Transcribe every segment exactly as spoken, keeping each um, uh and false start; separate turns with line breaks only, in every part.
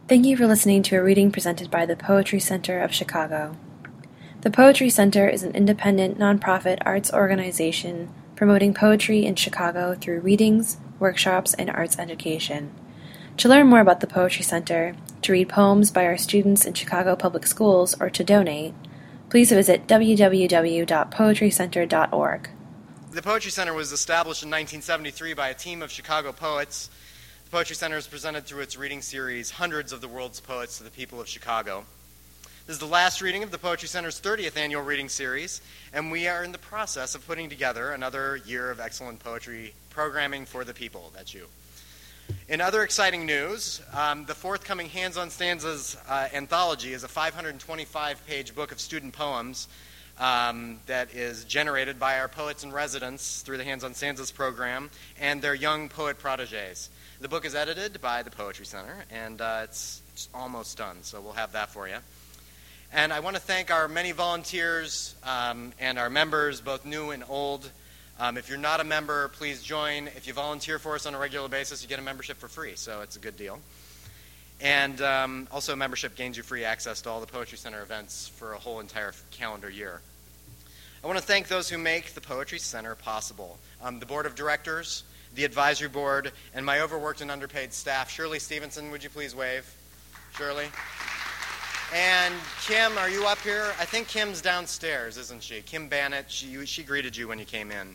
Thank you for listening to a reading presented by the Poetry Center of Chicago. The Poetry Center is an independent, nonprofit arts organization promoting poetry in Chicago through readings, workshops, and arts education. To learn more about the Poetry Center, to read poems by our students in Chicago Public Schools, or to donate, please visit w w w dot poetry center dot org.
The Poetry Center was established in nineteen seventy-three by a team of Chicago poets. The Poetry Center is presented through its reading series, Hundreds of the World's Poets to the People of Chicago. This is the last reading of the Poetry Center's thirtieth annual reading series, and we are in the process of putting together another year of excellent poetry programming for the people. That's you. In other exciting news, um, the forthcoming Hands on Stanzas uh, anthology is a five hundred twenty-five page book of student poems um, that is generated by our poets in residence through the Hands on Stanzas program and their young poet protégés. The book is edited by the Poetry Center, and uh, it's, it's almost done, so we'll have that for you. And I want to thank our many volunteers um, and our members, both new and old. Um, if you're not a member, please join. If you volunteer for us on a regular basis, you get a membership for free, so it's a good deal. And um, also, membership gains you free access to all the Poetry Center events for a whole entire calendar year. I want to thank those who make the Poetry Center possible. Um, the Board of Directors, the Advisory Board, and my overworked and underpaid staff. Shirley Stevenson, would you please wave? Shirley? And Kim, are you up here? I think Kim's downstairs, isn't she? Kim Bannett, she, she greeted you when you came in.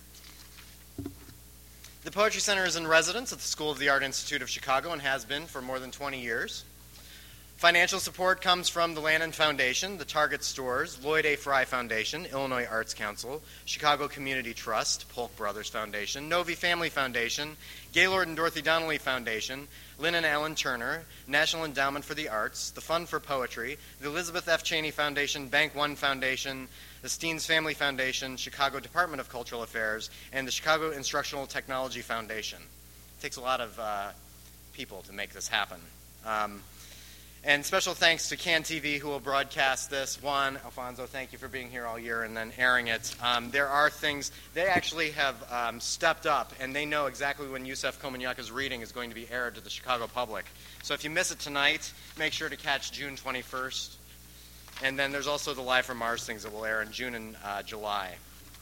The Poetry Center is in residence at the School of the Art Institute of Chicago and has been for more than twenty years. Financial support comes from the Lannan Foundation, the Target Stores, Lloyd A. Fry Foundation, Illinois Arts Council, Chicago Community Trust, Polk Brothers Foundation, Novi Family Foundation, Gaylord and Dorothy Donnelly Foundation, Lynn and Alan Turner, National Endowment for the Arts, the Fund for Poetry, the Elizabeth F. Cheney Foundation, Bank One Foundation, the Steens Family Foundation, Chicago Department of Cultural Affairs, and the Chicago Instructional Technology Foundation. It takes a lot of uh, people to make this happen. Um, And special thanks to Can T V, who will broadcast this. Juan, Alfonso, thank you for being here all year and then airing it. Um, there are things, they actually have um, stepped up, and they know exactly when Yusef Komunyaku's reading is going to be aired to the Chicago public. So if you miss it tonight, make sure to catch June twenty-first. And then there's also the Live from Mars things that will air in June and uh, July.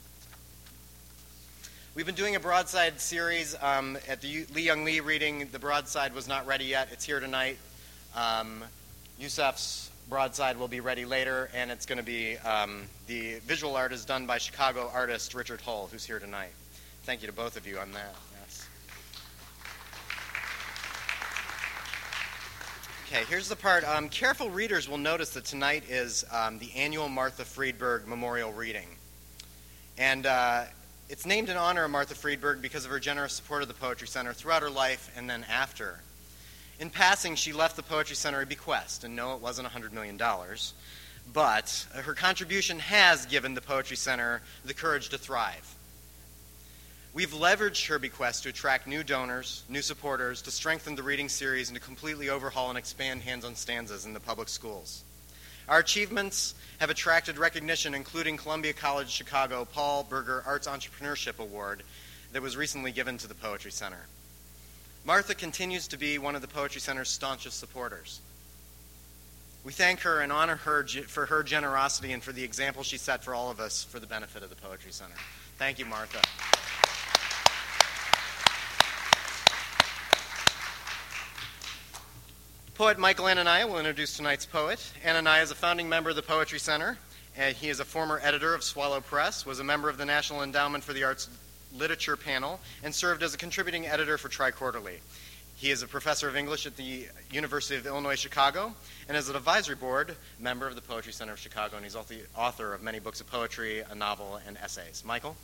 We've been doing a broadside series um, at the Lee Young Lee reading. The broadside was not ready yet. It's here tonight. Um, Yusef's broadside will be ready later, and it's going to be, um, the visual art is done by Chicago artist Richard Hull, who's here tonight. Thank you to both of you on that. Yes. Okay, here's the part. Um, careful readers will notice that tonight is um, the annual Martha Friedberg Memorial Reading. And uh, it's named in honor of Martha Friedberg because of her generous support of the Poetry Center throughout her life and then after. In passing, she left the Poetry Center a bequest, and no, it wasn't one hundred million dollars, but her contribution has given the Poetry Center the courage to thrive. We've leveraged her bequest to attract new donors, new supporters, to strengthen the reading series, and to completely overhaul and expand Hands on Stanzas in the public schools. Our achievements have attracted recognition, including Columbia College Chicago Paul Berger Arts Entrepreneurship Award that was recently given to the Poetry Center. Martha continues to be one of the Poetry Center's staunchest supporters. We thank her and honor her for her generosity and for the example she set for all of us for the benefit of the Poetry Center. Thank you, Martha. Poet Michael Anania will introduce tonight's poet. Anania is a founding member of the Poetry Center, and he is a former editor of Swallow Press, was a member of the National Endowment for the Arts Literature panel, and served as a contributing editor for Tri-Quarterly. He is a professor of English at the University of Illinois Chicago and is an advisory board member of the Poetry Center of Chicago, and he's also the author of many books of poetry, a novel, and essays. Michael?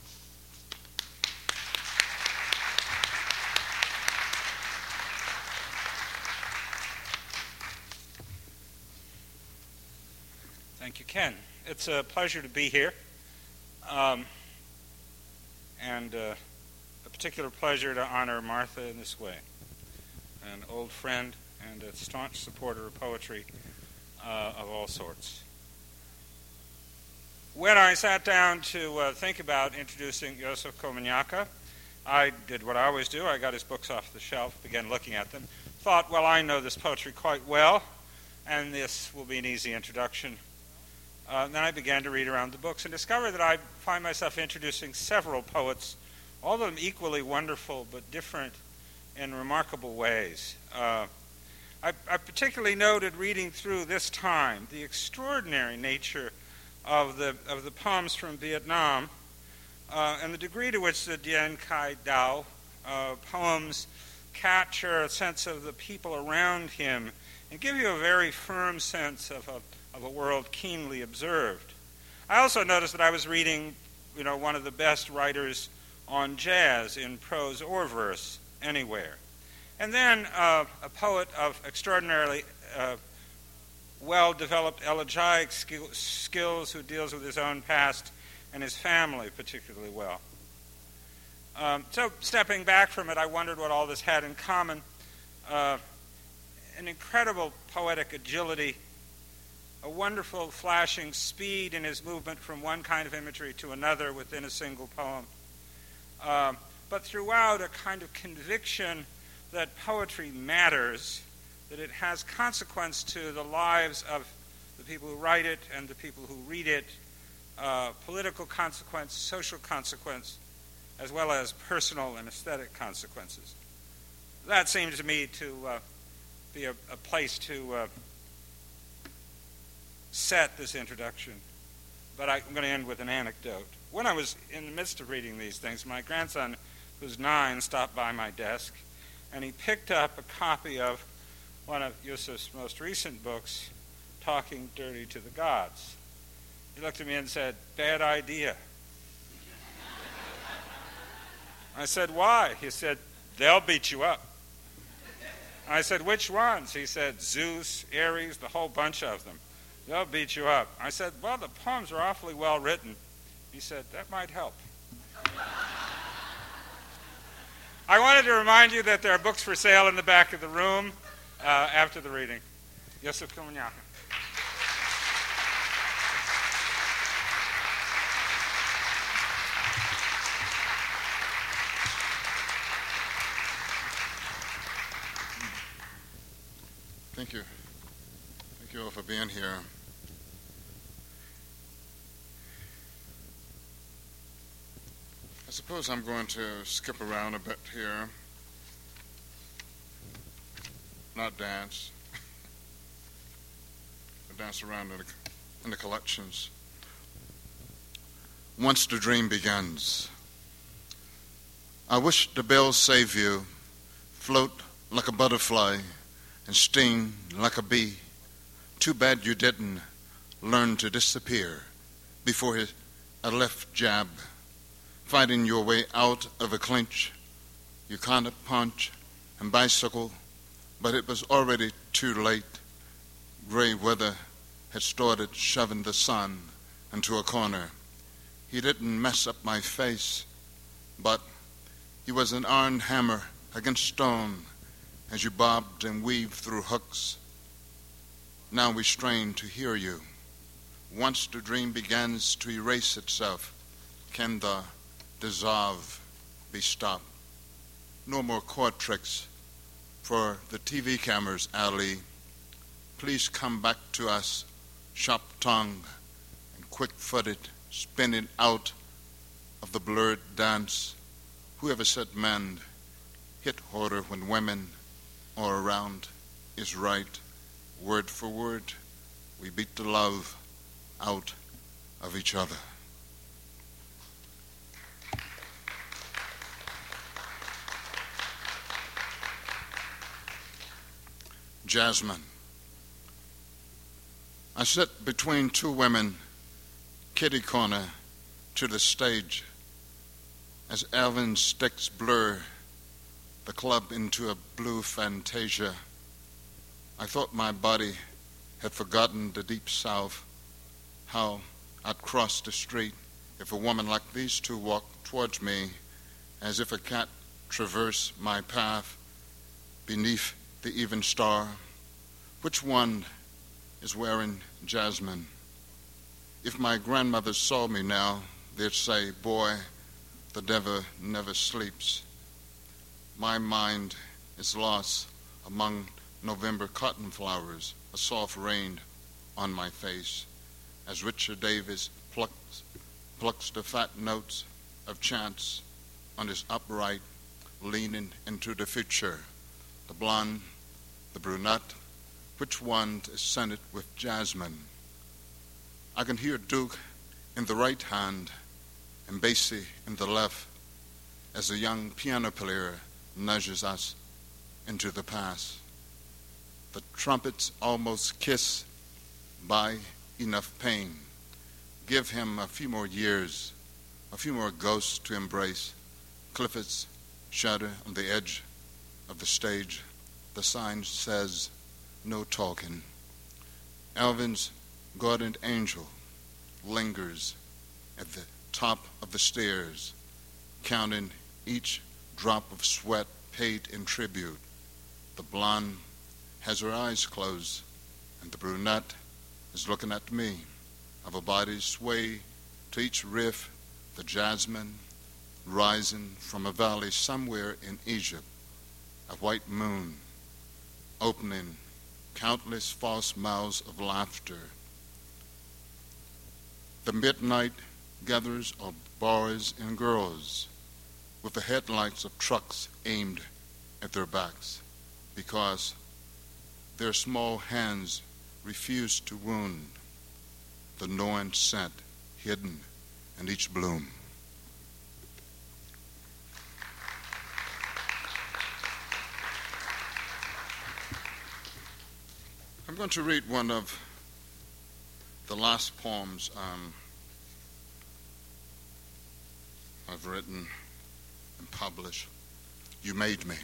Thank you, Ken. It's a pleasure to be here. Um, And uh, a particular pleasure to honor Martha in this way, an old friend and a staunch supporter of poetry uh, of all sorts. When I sat down to uh, think about introducing Yusef Komunyaku, I did what I always do. I got his books off the shelf, began looking at them, thought, well, I know this poetry quite well. and this will be an easy introduction. Uh, then I began to read around the books and discovered that I find myself introducing several poets, all of them equally wonderful but different in remarkable ways. Uh, I, I particularly noted reading through this time the extraordinary nature of the of the poems from Vietnam uh, and the degree to which the Dien Khai Dao uh, poems capture a sense of the people around him and give you a very firm sense of a of a world keenly observed. I also noticed that I was reading, you know, one of the best writers on jazz in prose or verse anywhere. And then uh, a poet of extraordinarily uh, well-developed elegiac skill, skills who deals with his own past and his family particularly well. Um, so stepping back from it, I wondered what all this had in common. Uh, an incredible poetic agility, a wonderful flashing speed in his movement from one kind of imagery to another within a single poem. Uh, but throughout a kind of conviction that poetry matters, that it has consequence to the lives of the people who write it and the people who read it, uh, political consequence, social consequence, as well as personal and aesthetic consequences. That seems to me to uh, be a, a place to uh, set this introduction. But I'm going to end with an anecdote. When I was in the midst of reading these things, my grandson, who's nine, stopped by my desk, and he picked up a copy of one of Yusuf's most recent books, Talking Dirty to the Gods. He looked at me and said, "Bad idea." I said, "Why?" He said, "They'll beat you up." I said, "Which ones?" He said, "Zeus, Ares, the whole bunch of them. They'll beat you up." I said, "Well, the poems are awfully well written." He said, "That might help." I wanted to remind you that there are books for sale in the back of the room uh, after the reading. Yusuf Komunyakin.
Thank you. Thank you all for being here. I suppose I'm going to skip around a bit here, not dance, but dance around in the, in the collections. Once the dream begins, I wish the bells save you, float like a butterfly and sting like a bee. Too bad you didn't learn to disappear before his, a left jab. Fighting your way out of a clinch, you counter punch and bicycle, but it was already too late. Gray weather had started shoving the sun into a corner. He didn't mess up my face, but he was an iron hammer against stone as you bobbed and weaved through hooks. Now we strain to hear you. Once the dream begins to erase itself, can the dissolve be stopped? No more court tricks for the T V cameras, Ali. Please come back to us, sharp-tongued and quick-footed, spinning out of the blurred dance. Whoever said men hit harder when women are around is right. Word for word, we beat the love out of each other. Jasmine. I sit between two women, kitty corner to the stage, as Alvin sticks blur the club into a blue fantasia. I thought my body had forgotten the deep south, how I'd cross the street if a woman like these two walked towards me, as if a cat traversed my path beneath the even star. Which one is wearing jasmine? If my grandmother saw me now, they'd say, "Boy, the devil never sleeps." My mind is lost among November cotton flowers. a soft rain on my face, as Richard Davis plucks, plucks the fat notes of chance on his upright, leaning into the future. The blonde, the brunette, which one is scented with jasmine? I can hear Duke in the right hand and Basie in the left as the young piano player nudges us into the past. The trumpets almost kiss by enough pain. Give him a few more years, a few more ghosts to embrace. Clifford's shadow on the edge of the stage. The sign says, no talking. Alvin's guardian angel lingers at the top of the stairs, counting each drop of sweat paid in tribute. The blonde has her eyes closed, and the brunette is looking at me. Our bodies sway to each riff, the jasmine rising from a valley somewhere in Egypt, a white moon opening countless false mouths of laughter. The midnight gathers of boys and girls with the headlights of trucks aimed at their backs because their small hands refuse to wound the knowing scent hidden in each bloom. I'm going to read one of the last poems um, I've written and published. You Made Me.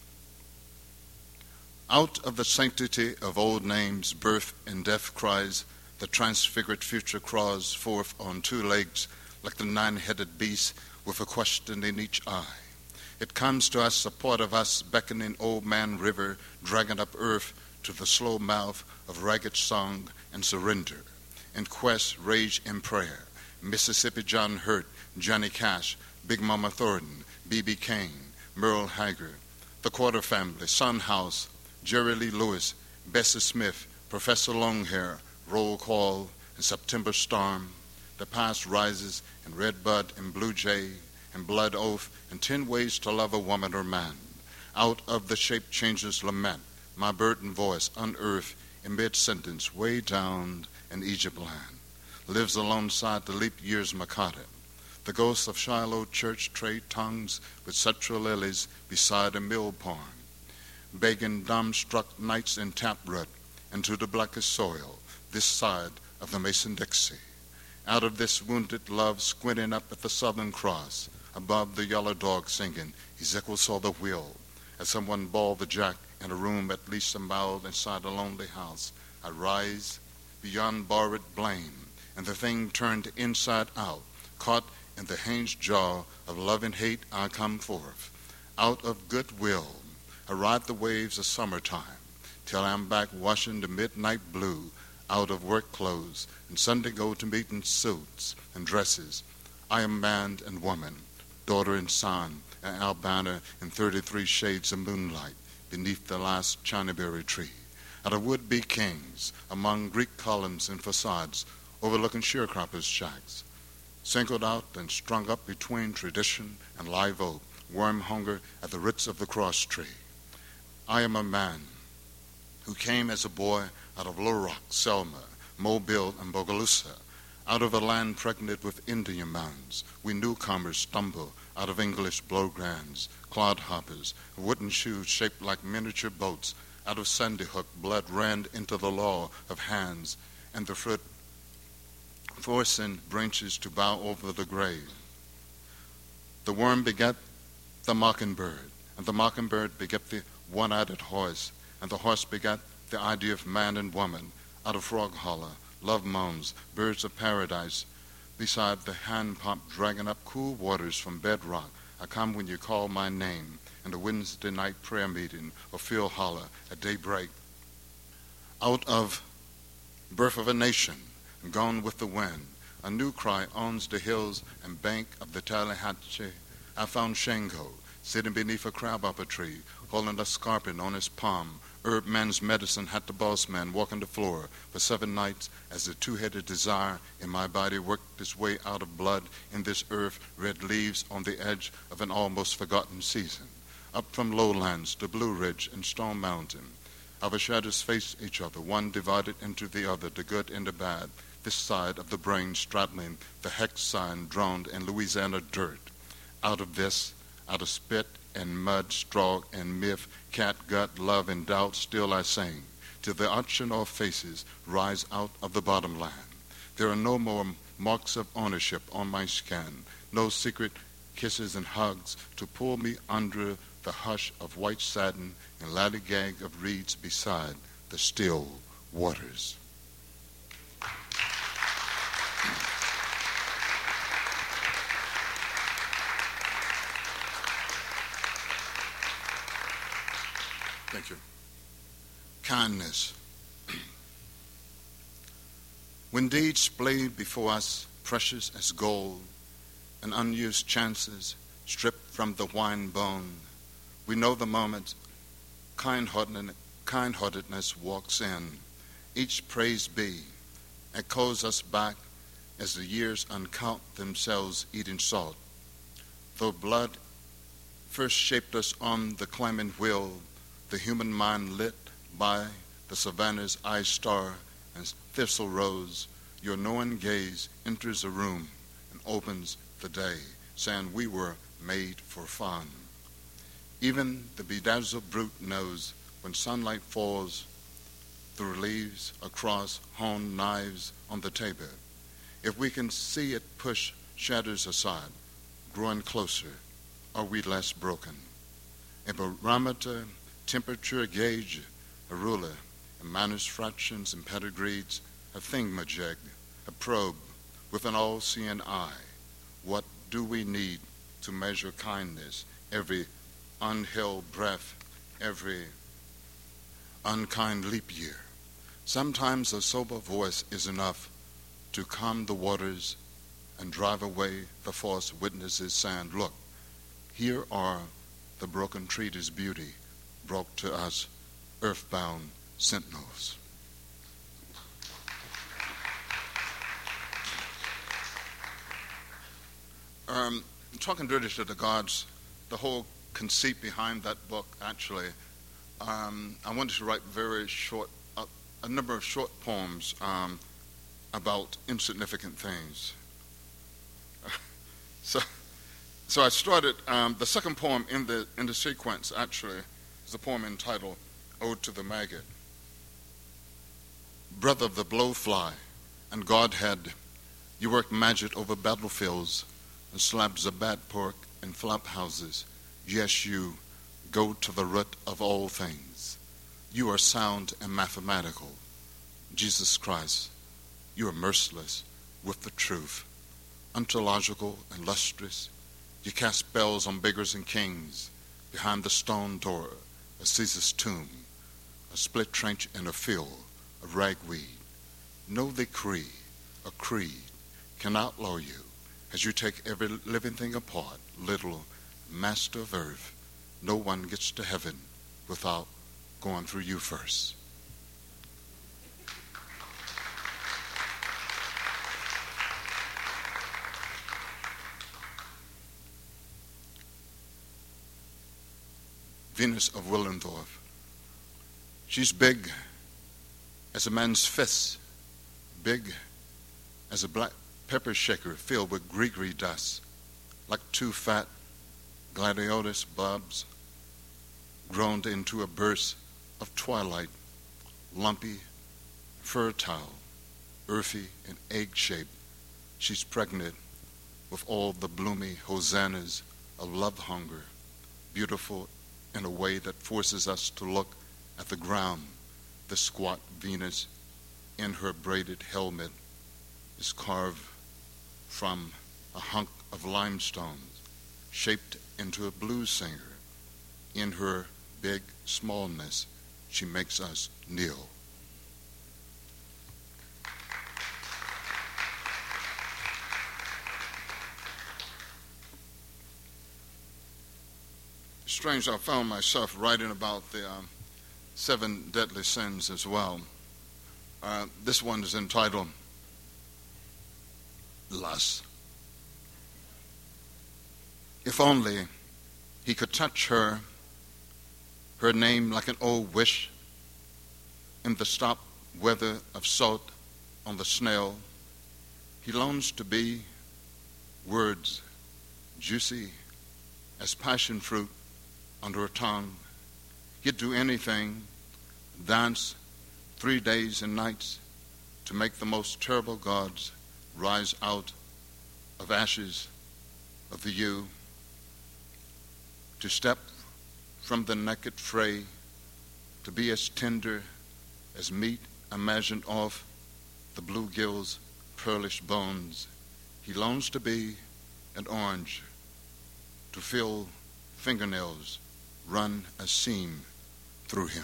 Out of the sanctity of old names, birth and death cries, the transfigured future crawls forth on two legs like the nine-headed beast with a question in each eye. It comes to us, a part of us, beckoning old man river, dragging up earth to the slow mouth of ragged song and surrender. In quest, rage, and prayer, Mississippi John Hurt, Johnny Cash, Big Mama Thornton, B B King, Merle Haggard, the Quarter Family, Son House, Jerry Lee Lewis, Bessie Smith, Professor Longhair, Roll Call, and September Storm. The past rises in Red Bud and Blue Jay and Blood Oath and Ten Ways to Love a Woman or Man. Out of the shape changes lament, my burdened voice unearthed in mid-sentence way down in Egypt land. Lives alongside the leap year's Makata. The ghosts of Shiloh church trade tongues with central lilies beside a mill pond. Begging dumb-struck nights in taproot into the blackest soil, this side of the Mason-Dixie. Out of this wounded love squinting up at the Southern Cross, above the yellow dog singing, Ezekiel saw the wheel, as someone bawled the jack in a room at least a mile inside a lonely house. I rise beyond borrowed blame, and the thing turned inside out, caught in the hinged jaw of love and hate I come forth. Out of goodwill, I ride the waves of summertime, till I'm back washing the midnight blue out of work clothes and Sunday go-to-meeting suits and dresses. I am man and woman, daughter and son, and Albana in thirty-three shades of moonlight beneath the last Chinaberry tree. At a would-be kings among Greek columns and facades overlooking sharecroppers' shacks, singled out and strung up between tradition and live oak, worm hunger at the roots of the cross tree. I am a man who came as a boy out of Little Rock, Selma, Mobile, and Bogalusa, out of a land pregnant with Indian mounds. We newcomers stumble out of English blowgrounds, clodhoppers, wooden shoes shaped like miniature boats. Out of Sandy Hook, blood ran into the law of hands, and the fruit forcing branches to bow over the grave. The worm begat the mockingbird, and the mockingbird begat the one-eyed horse, and the horse begat the idea of man and woman. Out of Frog Hollow, love moans, birds of paradise, beside the hand pump dragging up cool waters from bedrock. I come when you call my name, in the Wednesday night prayer meeting of Phil Holler at daybreak. Out of Birth of a Nation, gone with the wind, a new cry owns the hills and bank of the Tallahatchie. I found Shango sitting beneath a crabapple tree, holding a scarpin on his palm, Herb man's medicine had the boss man walking the floor for seven nights as the two-headed desire in my body worked its way out of blood in this earth, red leaves on the edge of an almost forgotten season. Up from lowlands to Blue Ridge and Stone Mountain, our shadows faced each other, one divided into the other, the good and the bad, this side of the brain straddling the hex sign droned in Louisiana dirt. Out of this, out of spit and mud, straw and myth, cat gut, love and doubt, still I sing, till the auction of faces rise out of the bottom land. There are no more marks of ownership on my skin, no secret kisses and hugs to pull me under the hush of white satin and ladygag of reeds beside the still waters. Thank you. Kindness. When deeds play before us, precious as gold, and unused chances stripped from the wine bone, we know the moment kind-hearted, kind-heartedness walks in. Each praise be echoes us back as the years uncount themselves eating salt. Though blood first shaped us on the climbing wheel, the human mind lit by the savannah's eye star and thistle rose, your knowing gaze enters a room and opens the day, saying we were made for fun. Even the bedazzled brute knows when sunlight falls through leaves across honed knives on the table. If we can see it push shadows aside, growing closer, are we less broken? A barometer, temperature gauge, a ruler, and minus fractions and pedigrees, a thingamajig, a probe with an all-seeing eye. What do we need to measure kindness? Every unheld breath, every unkind leap year. Sometimes a sober voice is enough to calm the waters and drive away the false witnesses, saying, look, here are the broken treaty's beauty brought to us earthbound sentinels. Um, talking dirty to the gods, the whole conceit behind that book, actually, um, I wanted to write very short, uh, a number of short poems um, about insignificant things. so, so I started. Um, the second poem in the in the sequence actually is a poem entitled "Ode to the Maggot." Brother of the blowfly and Godhead, you work magic over battlefields and slabs of bad pork in flop houses. Yes, you go to the root of all things. You are sound and mathematical. Jesus Christ, you are merciless with the truth. Ontological and lustrous, you cast spells on beggars and kings behind the stone door of Caesar's tomb, a split trench in a field of ragweed. No decree, a creed, can outlaw you as you take every living thing apart, little master of earth. No one gets to heaven without going through you first. Venus of Willendorf. She's big as a man's fist, big as a black pepper shaker filled with gree-gree dust, like two fat gladiolus bulbs grown into a burst of twilight, lumpy, fertile, earthy, and egg-shaped. She's pregnant with all the bloomy hosannas of love hunger, beautiful in a way that forces us to look at the ground. The squat Venus in her braided helmet is carved from a hunk of limestone, shaped into a blues singer. In her big smallness, she makes us kneel. Strange, I found myself writing about the um, seven deadly sins as well. Uh, this one is entitled Lust. If only he could touch her, her name like an old wish, in the stop weather of salt on the snail. He longs to be words juicy as passion fruit under her tongue. He'd do anything, dance three days and nights to make the most terrible gods rise out of ashes of the yew, to step from the naked fray, to be as tender as meat imagined off the bluegill's pearlish bones. He longs to be an orange, to feel fingernails run a seam through him.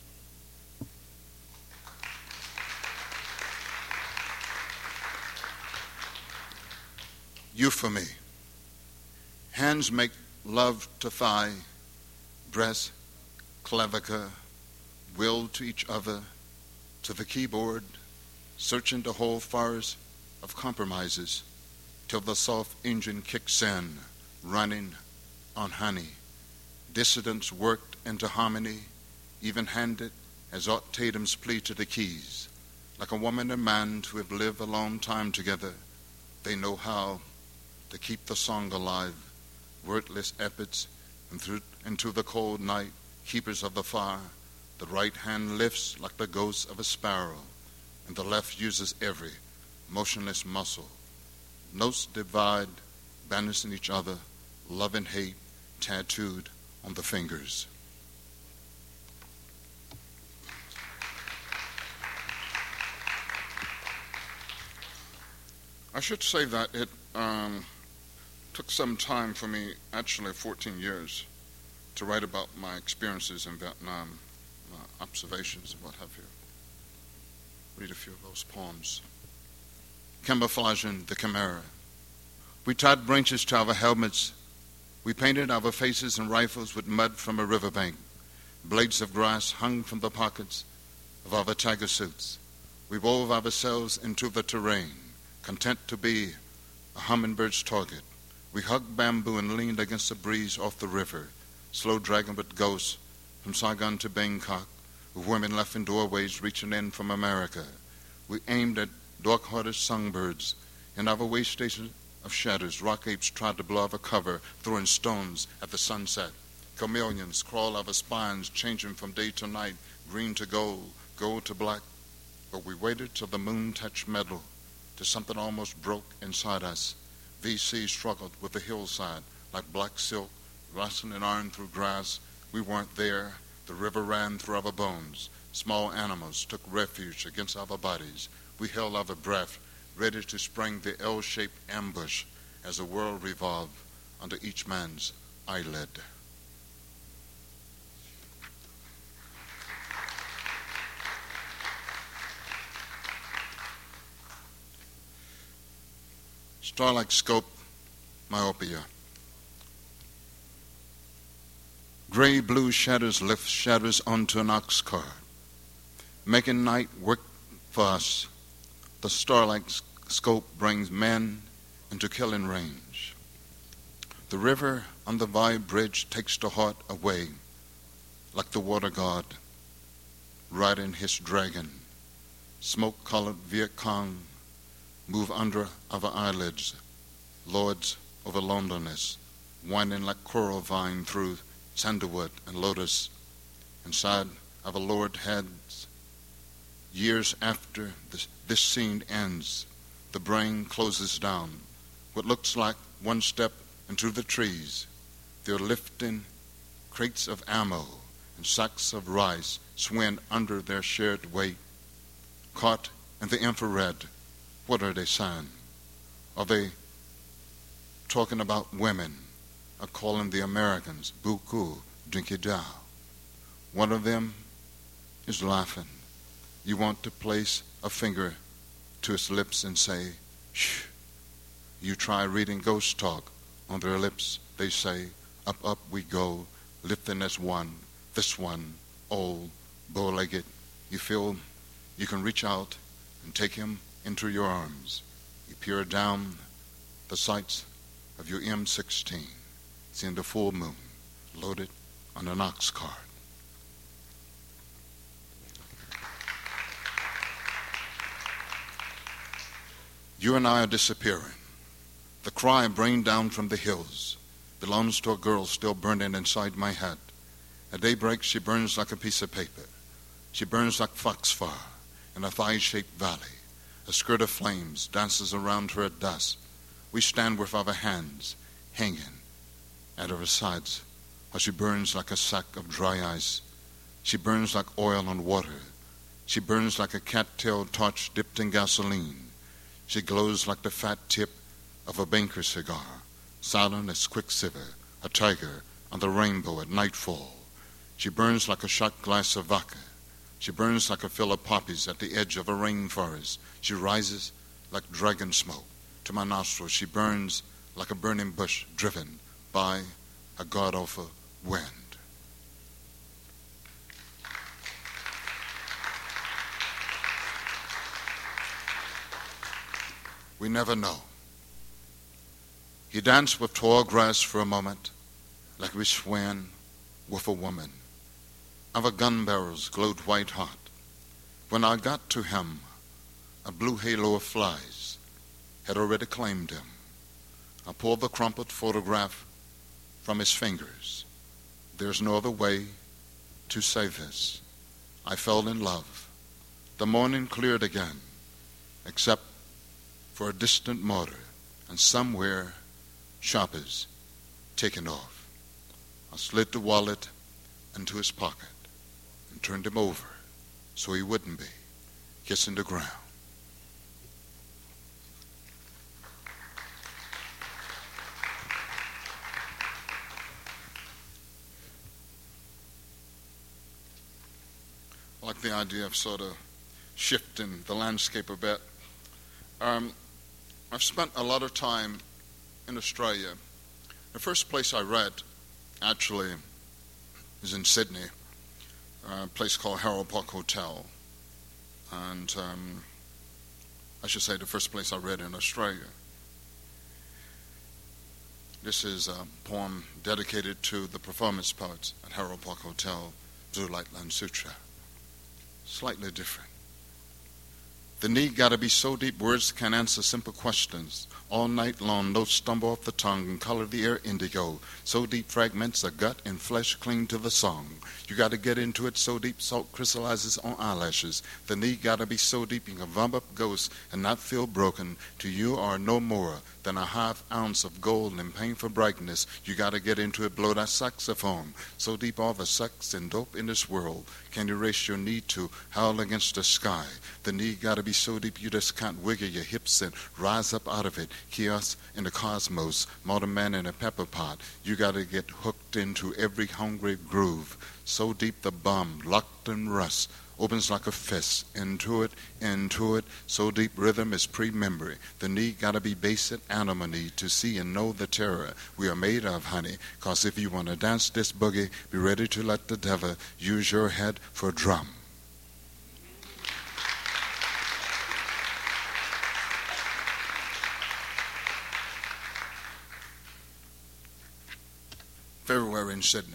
Euphony. Hands make love to thigh, breast, clavicle, will to each other, to the keyboard, searching the whole forest of compromises, till the soft engine kicks in, running on honey. Dissidents worked into harmony, even-handed as Art Tatum's plea to the keys. Like a woman and man who have lived a long time together, they know how to keep the song alive. Wordless efforts, and through into the cold night, keepers of the fire, the right hand lifts like the ghost of a sparrow, and the left uses every motionless muscle. Notes divide, balancing each other, love and hate tattooed on the fingers. I should say that it um, took some time for me, actually fourteen years, to write about my experiences in Vietnam, uh, observations and what have you. Read a few of those poems. Camouflaging the Chimera. We tied branches to our helmets. We painted our faces and rifles with mud from a riverbank. Blades of grass hung from the pockets of our tiger suits. We wove ourselves into the terrain, content to be a hummingbird's target. We hugged bamboo and leaned against the breeze off the river, slow dragging with ghosts from Saigon to Bangkok, with women left in doorways reaching in from America. We aimed at dark-hearted songbirds. In our way station of shadows, rock apes tried to blow our cover, throwing stones at the sunset. Chameleons crawl our spines, changing from day to night, green to gold, gold to black. But we waited till the moon touched metal, till something almost broke inside us. V C struggled with the hillside like black silk, rustling iron through grass. We weren't there. The river ran through our bones. Small animals took refuge against our bodies. We held our breath, ready to spring the L-shaped ambush as the world revolved under each man's eyelid. Starlight scope, myopia. Gray blue shadows lift shadows onto an ox cart, making night work for us. The starlight scope brings men into killing range. The river on the Vai Bridge takes the heart away, like the water god riding his dragon. Smoke-colored Viet Cong move under our eyelids, lords over loneliness, winding like coral vine through sandalwood and lotus. Inside our lowered heads, years after this, this scene ends, the brain closes down. What looks like one step into the trees, they're lifting crates of ammo and sacks of rice swing under their shared weight. Caught in the infrared, what are they saying? Are they talking about women or calling the Americans buku, dinky da? One of them is laughing. You want to place a finger to his lips and say, shh. You try reading ghost talk on their lips. They say, up, up we go, lifting as one, this one, old, bow-legged, you feel you can reach out and take him into your arms. You peer down the sights of your M sixteen, seeing the full moon loaded on an ox cart. You and I are disappearing. The cry brained down from the hills belongs to a girl still burning inside my head. At daybreak, she burns like a piece of paper. She burns like foxfire in a thigh-shaped valley. A skirt of flames dances around her at dusk. We stand with our hands hanging at her sides while she burns like a sack of dry ice. She burns like oil on water. She burns like a cat-tail torch dipped in gasoline. She glows like the fat tip of a banker's cigar, silent as quicksilver, a tiger on the rainbow at nightfall. She burns like a shot glass of vodka. She burns like a field of poppies at the edge of a rainforest. She rises like dragon smoke to my nostrils. She burns like a burning bush driven by a god-awful wind. We never know. He danced with tall grass for a moment, like we swam with a woman. Our gun barrels glowed white hot. When I got to him, a blue halo of flies had already claimed him. I pulled the crumpled photograph from his fingers. There's no other way to say this. I fell in love. The morning cleared again, except for a distant motor, and somewhere shoppers taken off. I slid the wallet into his pocket and turned him over so he wouldn't be kissing the ground. I like the idea of sort of shifting the landscape a bit. Um, I've spent a lot of time in Australia. The first place I read, actually, is in Sydney, a place called Harold Park Hotel. And um, I should say the first place I read in Australia. This is a poem dedicated to the performance poets at Harold Park Hotel, Zulailan Sutra. Slightly different. The need got to be so deep, words can't answer simple questions. All night long, notes stumble off the tongue and color the air indigo. So deep, fragments of gut and flesh cling to the song. You got to get into it so deep, salt crystallizes on eyelashes. The need got to be so deep, you can vomit up ghosts and not feel broken. To you are no more than a half ounce of gold and painful brightness. You got to get into it, blow that saxophone. So deep, all the sex and dope in this world can erase your need to howl against the sky. The need got to be so deep, you just can't wiggle your hips and rise up out of it. Chaos in the cosmos, modern man in a pepper pot. You got to get hooked into every hungry groove. So deep the bomb, locked in rust, opens like a fist. Into it, into it. So deep rhythm is pre-memory. The need got to be basic animal need to see and know the terror we are made of, honey. Cause if you want to dance this boogie, be ready to let the devil use your head for a drum. February in Sydney.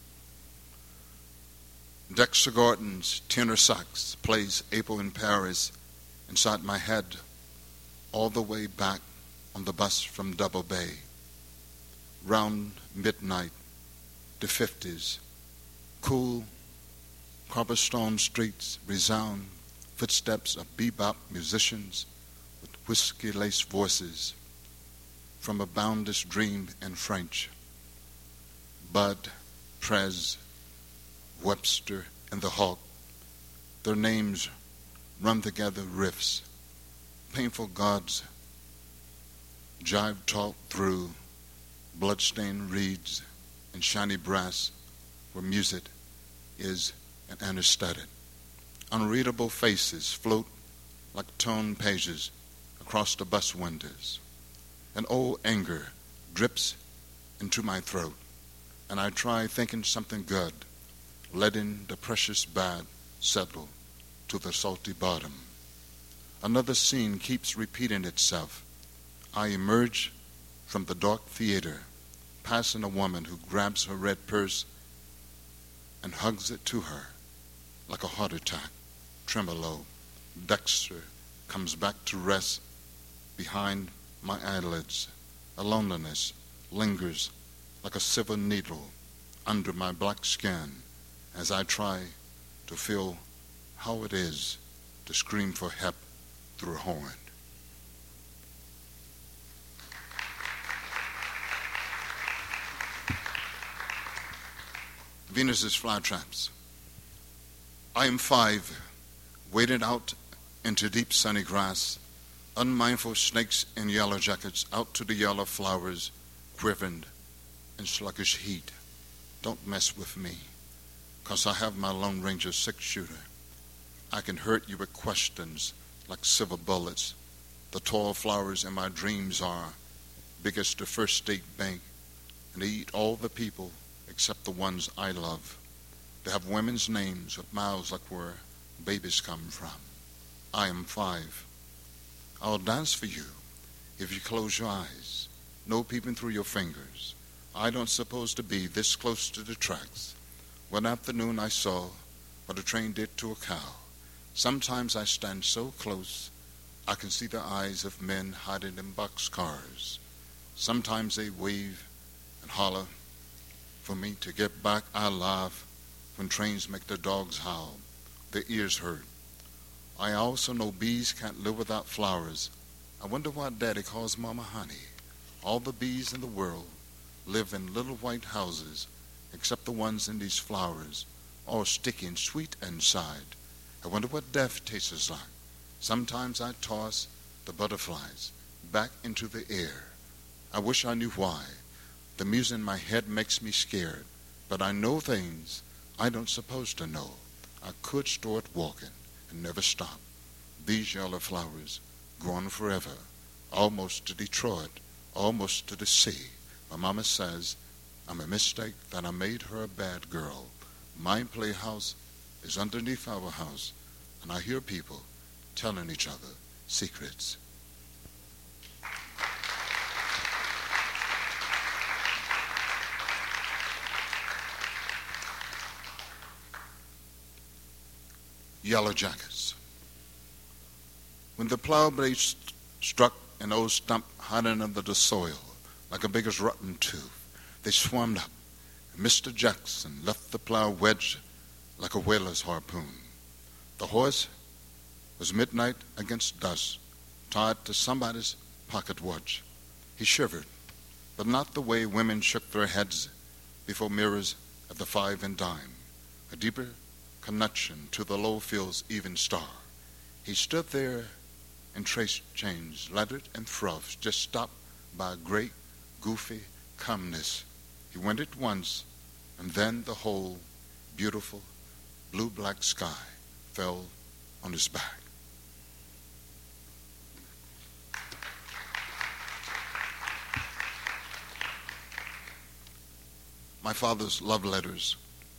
Dexter Gordon's tenor sax plays April in Paris inside my head all the way back on the bus from Double Bay. Round midnight, the fifties, cool cobblestone streets resound, footsteps of bebop musicians with whiskey-laced voices from a boundless dream in French. Bud, Prez, Webster, and the Hawk, their names run together riffs, painful gods, jive talk through bloodstained reeds and shiny brass where music is an anesthetic. Unreadable faces float like torn pages across the bus windows. An old anger drips into my throat, and I try thinking something good, letting the precious bad settle to the salty bottom. Another scene keeps repeating itself. I emerge from the dark theater, passing a woman who grabs her red purse and hugs it to her like a heart attack. Tremolo. Dexter comes back to rest behind my eyelids. A loneliness lingers like a silver needle under my black skin as I try to feel how it is to scream for help through a horn. Venus's flytraps. I am five, waded out into deep sunny grass, unmindful snakes in yellow jackets out to the yellow flowers, quivering in sluggish heat. Don't mess with me, 'cause I have my Lone Ranger six-shooter. I can hurt you with questions like silver bullets. The tall flowers in my dreams are big as the First State Bank, and they eat all the people except the ones I love. They have women's names with mouths like where babies come from. I am five. I'll dance for you if you close your eyes, no peeping through your fingers. I don't suppose to be this close to the tracks. One afternoon I saw what a train did to a cow. Sometimes I stand so close I can see the eyes of men hiding in boxcars. Sometimes they wave and holler for me to get back. I laugh when trains make their dogs howl. Their ears hurt. I also know bees can't live without flowers. I wonder why Daddy calls Mama honey. All the bees in the world live in little white houses, except the ones in these flowers, all sticky and sweet inside. I wonder what death tastes like. Sometimes I toss the butterflies back into the air. I wish I knew why. The music in my head makes me scared, but I know things I don't supposed to know. I could start walking and never stop. These yellow flowers growing forever, almost to Detroit, almost to the sea. My mama says I'm a mistake, that I made her a bad girl. My playhouse is underneath our house, and I hear people telling each other secrets. Yellow jackets. When the plow blade st- struck an old stump hiding under the soil like a biggest rotten tooth, they swarmed up, and Mister Jackson left the plow wedged like a whaler's harpoon. The horse was midnight against dusk, tied to somebody's pocket watch. He shivered, but not the way women shook their heads before mirrors at the five and dime, a deeper connection to the low field's even star. He stood there in trace chains, leathered and froth, just stopped by a great, goofy calmness. He went at once, and then the whole beautiful blue-black sky fell on his back. My father's love letters.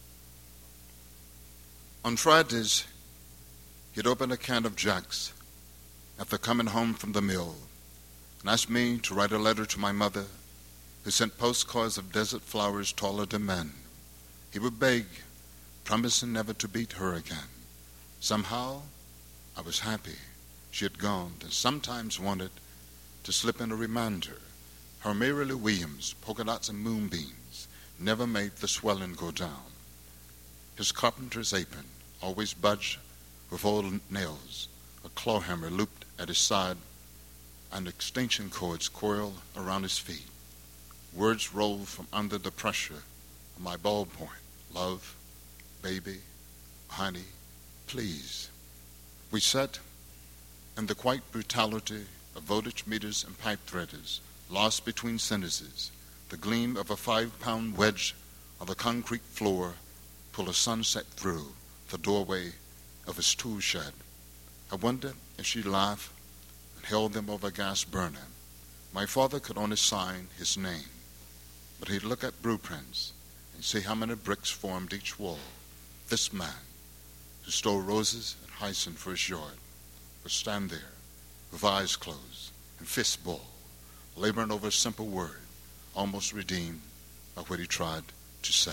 On Fridays, he'd open a can of Jack's after coming home from the mill and asked me to write a letter to my mother, who sent postcards of desert flowers taller than men. He would beg, promising never to beat her again. Somehow, I was happy she had gone, and sometimes wanted to slip in a reminder. Her Mary Lou Williams, polka dots and moonbeams, never made the swelling go down. His carpenter's apron always budged with old nails, a claw hammer looped at his side, and extension cords coiled around his feet. Words rolled from under the pressure of my ballpoint. Love, baby, honey, please. We sat in the quiet brutality of voltage meters and pipe threaders, lost between sentences. The gleam of a five-pound wedge on the concrete floor pulled a sunset through the doorway of his tool shed. I wondered if she laughed and held them over a gas burner. My father could only sign his name, but he'd look at blueprints and see how many bricks formed each wall. this man who stole roses and hyacinth for his yard would stand there with eyes closed and fists balled, laboring over a simple word, almost redeemed by what he tried to say.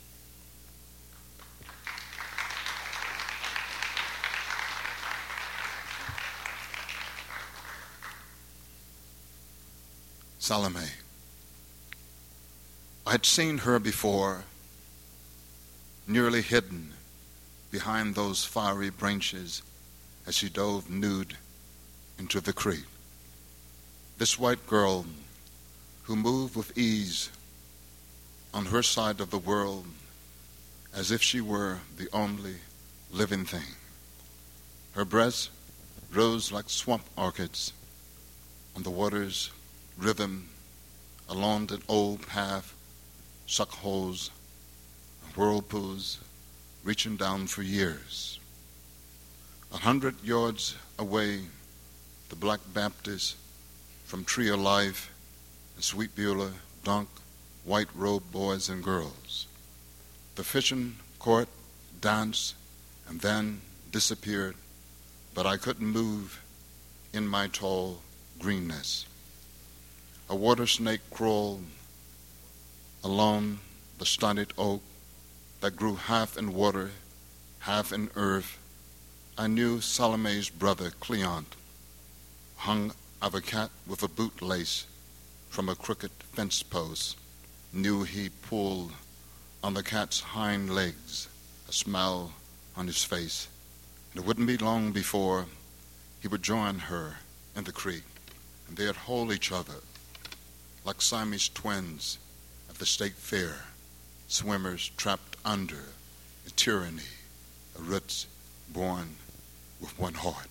Salome. I had seen her before, nearly hidden behind those fiery branches as she dove nude into the creek. This white girl who moved with ease on her side of the world as if she were the only living thing. Her breasts rose like swamp orchids on the water's rhythm along an old path, suck holes, and whirlpools reaching down for years. A hundred yards away, the Black Baptist from Tree of Life and Sweet Beulah dunk white-robed boys and girls. The fishing court danced and then disappeared, but I couldn't move in my tall greenness. A water snake crawled along the stunted oak that grew half in water, half in earth. I knew Salome's brother, Cleant, hung of a cat with a bootlace from a crooked fence post, knew he pulled on the cat's hind legs, a smile on his face. And it wouldn't be long before he would join her in the creek, and they'd hold each other like Siamese twins at the state fair, swimmers trapped under a tyranny, a roots born with one heart.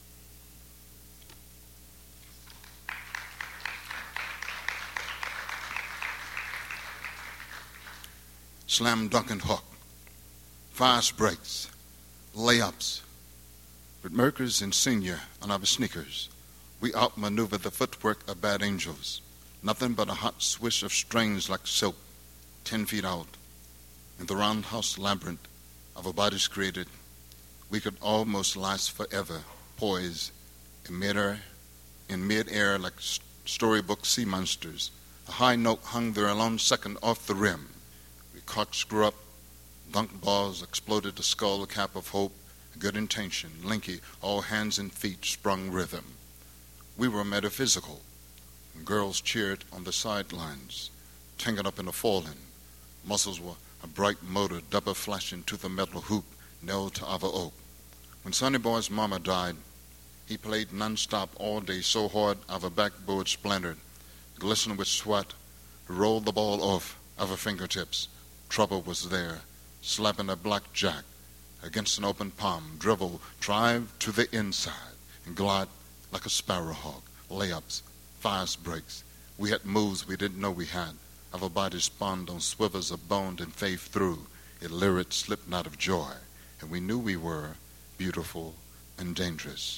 Slam dunk and hook, fast breaks, layups. With Merkers and Senior on our sneakers, we outmaneuvered the footwork of bad angels. Nothing but a hot swish of strings like silk, ten feet out. In the roundhouse labyrinth of our bodies created, we could almost last forever, poised in mid-air, in mid-air like storybook sea monsters. A high note hung there a lone second off the rim. We corkscrew up, dunk balls exploded the skull cap of hope, good intention, linky, all hands and feet sprung rhythm. We were metaphysical. Girls cheered on the sidelines, tangled up in the falling. Muscles were a bright motor, double flashing to the metal hoop nailed to our oak. When Sonny Boy's mama died, he played non-stop all day so hard our backboard splintered, glistened with sweat, rolled the ball off our fingertips. Trouble was there, slapping a blackjack against an open palm, dribble, drive to the inside, and glide like a sparrowhawk, layups, fast breaks. We had moves we didn't know we had. Our bodies spawned on swivels of bone and faith through. It lurid slipped not of joy, and we knew we were beautiful and dangerous.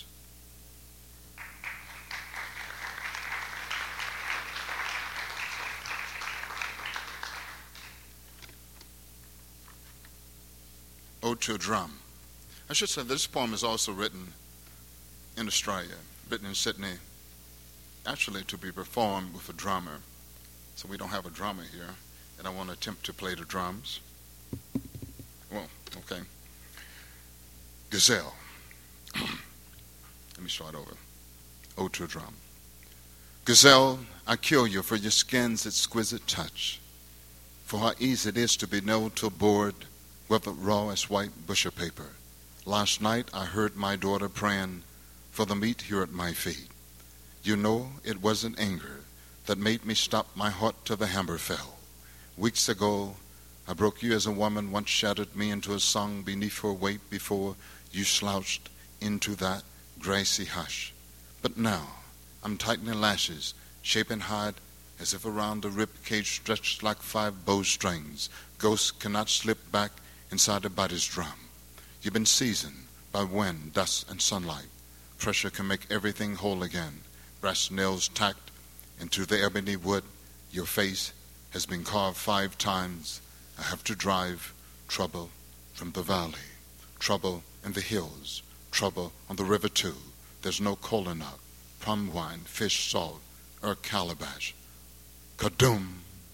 Ode to a Drum. I should say this poem is also written in Australia, written in Sydney, actually to be performed with a drummer. So we don't have a drummer here, and I want to attempt to play the drums. Well, okay. Gazelle. Let me start over. Ode to a Drum. Gazelle, I kill you for your skin's exquisite touch, for how easy it is to be nailed to a board, whether raw as white butcher paper. Last night I heard my daughter praying for the meat here at my feet. You know, it wasn't anger that made me stop my heart till the hammer fell. Weeks ago, I broke you as a woman once shattered me into a song beneath her weight before you slouched into that grassy hush. But now, I'm tightening lashes, shaping hide as if around the rib cage stretched like five bowstrings. Ghosts cannot slip back inside the body's drum. You've been seasoned by wind, dust, and sunlight. Pressure can make everything whole again. Brass nails tacked into the ebony wood. Your face has been carved five times. I have to drive trouble from the valley, trouble in the hills, trouble on the river too. There's no cola nut, plum wine, fish, salt, or calabash. Kadoom,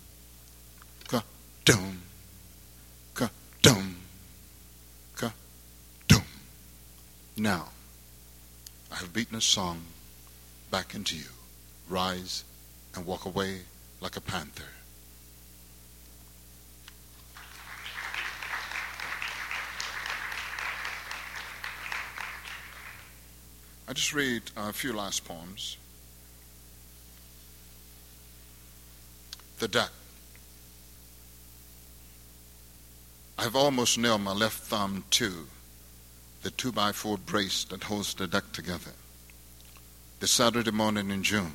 kadoom, kadoom, kadoom. Now, I have beaten a song back into you. Rise and walk away like a panther. I just read a few last poems. The Deck. I've almost nailed my left thumb to the two by four brace that holds the deck together. This Saturday morning in June,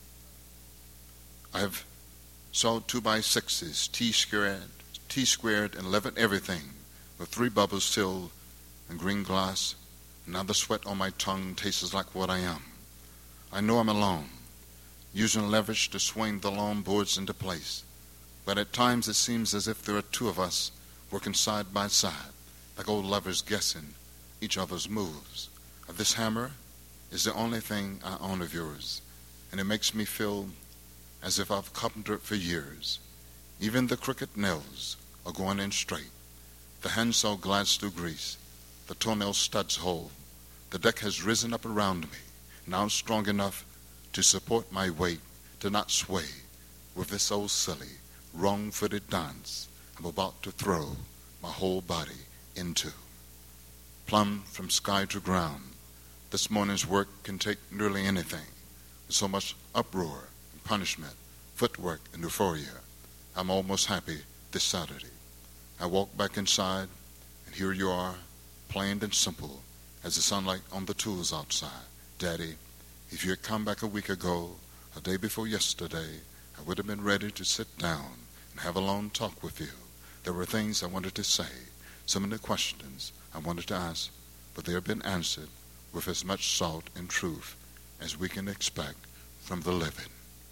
I have sawed two by sixes, T squared, T squared, and leavened everything with three bubbles filled and green glass. Now the sweat on my tongue tastes like what I am. I know I'm alone, using leverage to swing the long boards into place. But at times it seems as if there are two of us working side by side, like old lovers guessing each other's moves. This hammer is the only thing I own of yours, and it makes me feel as if I've carpentered for years. Even the crooked nails are going in straight. The handsaw glides through grease. The toenail studs hold. The deck has risen up around me, now strong enough to support my weight, to not sway with this old silly, wrong-footed dance I'm about to throw my whole body into. Plumb from sky to ground, this morning's work can take nearly anything. With so much uproar and punishment, footwork and euphoria, I'm almost happy this Saturday. I walk back inside, and here you are, plain and simple as the sunlight on the tools outside. Daddy, if you had come back a week ago, a day before yesterday, I would have been ready to sit down and have a long talk with you. There were things I wanted to say, some of the questions I wanted to ask, but they have been answered with as much salt and truth as we can expect from the living.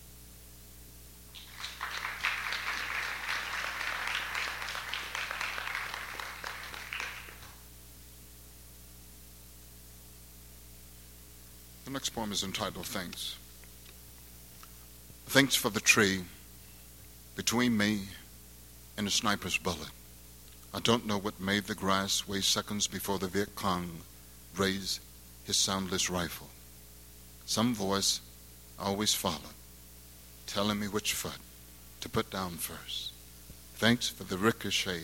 The next poem is entitled Thanks. Thanks for the tree between me and a sniper's bullet. I don't know what made the grass wait seconds before the Viet Cong raised his soundless rifle. Some voice I always followed, telling me which foot to put down first. Thanks for the ricochet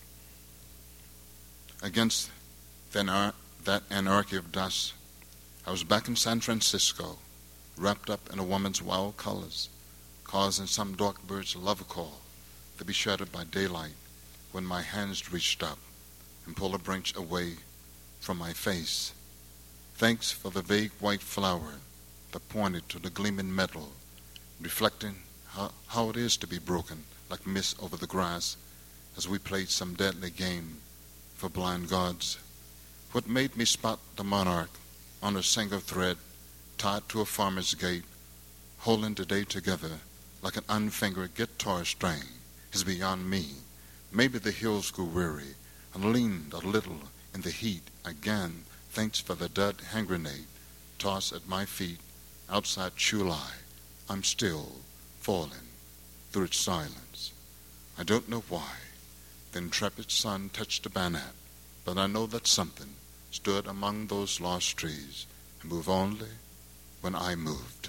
against that anarchy of dust. I was back in San Francisco, wrapped up in a woman's wild colors, causing some dark bird's love call to be shattered by daylight when my hands reached up and pulled a branch away from my face. Thanks for the vague white flower that pointed to the gleaming metal, reflecting how, how it is to be broken like mist over the grass as we played some deadly game for blind gods. What made me spot the monarch on a single thread tied to a farmer's gate, holding the day together like an unfingered guitar string, is beyond me. Maybe the hills grew weary and leaned a little in the heat. Again, thanks for the dead hand grenade tossed at my feet outside Chulai. I'm still falling through its silence. I don't know why the intrepid sun touched the bayonet, but I know that something stood among those lost trees and moved only when I moved.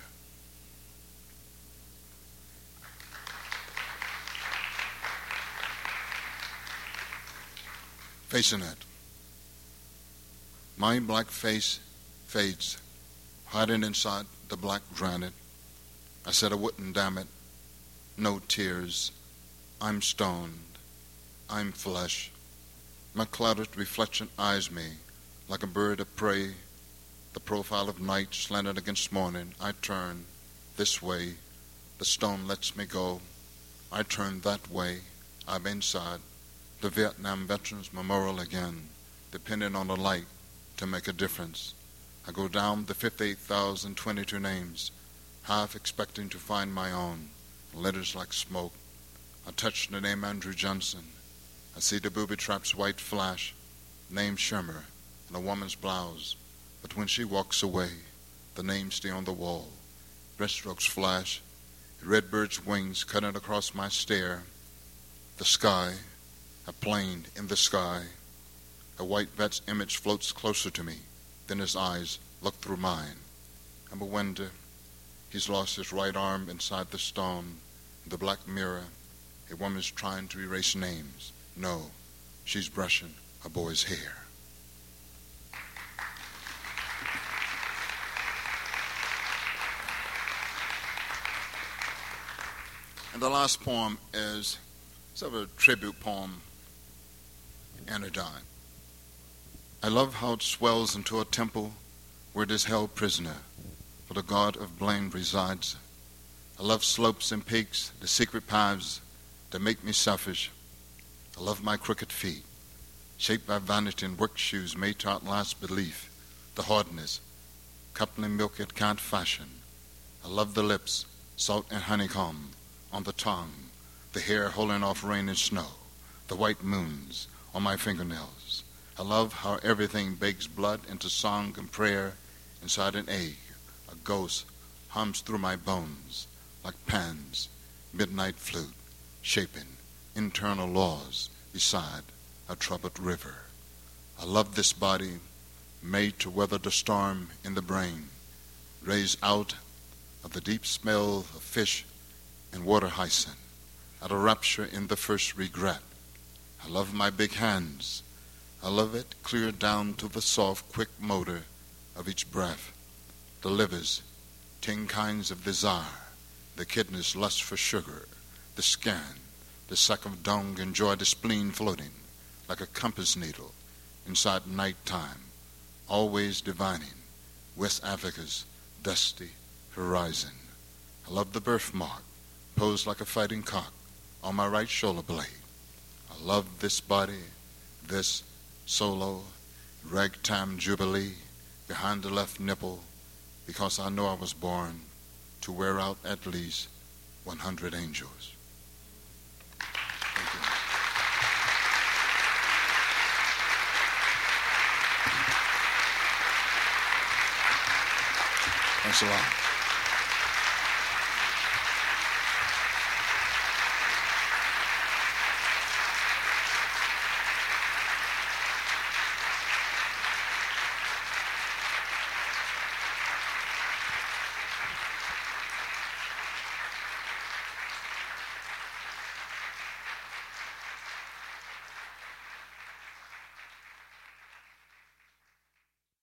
Facing it. My black face fades, hiding inside the black granite. I said I wouldn't, damn it. No tears. I'm stoned. I'm flesh. My clouded reflection eyes me like a bird of prey. The profile of night slanted against morning. I turn this way. The stone lets me go. I turn that way. I'm inside the Vietnam Veterans Memorial again, depending on the light to make a difference. I go down the fifty-eight thousand twenty-two names, half expecting to find my own. Letters like smoke. I touch the name Andrew Johnson. I see the booby trap's white flash, name shimmer in a woman's blouse, but when she walks away, the names stay on the wall. Breaststrokes flash, a red bird's wings cutting across my stare. The sky, a plane in the sky. A white vet's image floats closer to me, then his eyes look through mine. I'm a wonder. He's lost his right arm inside the stone. In the black mirror, a woman's trying to erase names. No, she's brushing a boy's hair. And the last poem is sort of a tribute poem, Anodyne. I love how it swells into a temple where it is held prisoner, for the god of blame resides. I love slopes and peaks, the secret paths that make me selfish. I love my crooked feet, shaped by vanity and work shoes made to outlast belief, the hardness, coupling milk it can't fashion. I love the lips, salt and honeycomb, on the tongue, the hair holding off rain and snow, the white moons on my fingernails. I love how everything bakes blood into song and prayer inside an egg. A ghost hums through my bones like Pan's midnight flute, shaping internal laws beside a troubled river. I love this body made to weather the storm in the brain, raised out of the deep smell of fish and water hyacinth, at a rapture in the first regret. I love my big hands. I love it clear down to the soft, quick motor of each breath. The livers, ten kinds of desire, the kidneys lust for sugar, the skin, the sack of dung enjoy the spleen floating like a compass needle inside night time, always divining West Africa's dusty horizon. I love the birthmark, posed like a fighting cock on my right shoulder blade. I love this body, this solo ragtime jubilee behind the left nipple, because I know I was born to wear out at least one hundred angels. Thank you. Thanks a lot.